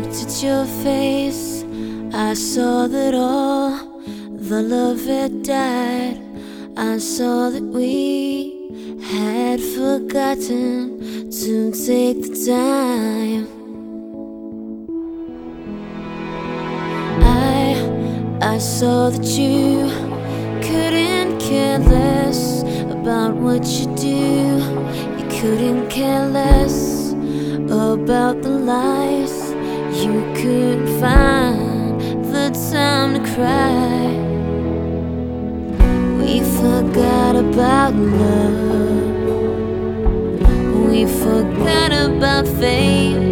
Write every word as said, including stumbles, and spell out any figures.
looked at your face, I saw that all the love had died. I saw that we had forgotten to take the time. I, I saw that you couldn't care less about what you do. You couldn't care less about the lies. You couldn't find the time to cry. We forgot about love. We forgot about fate.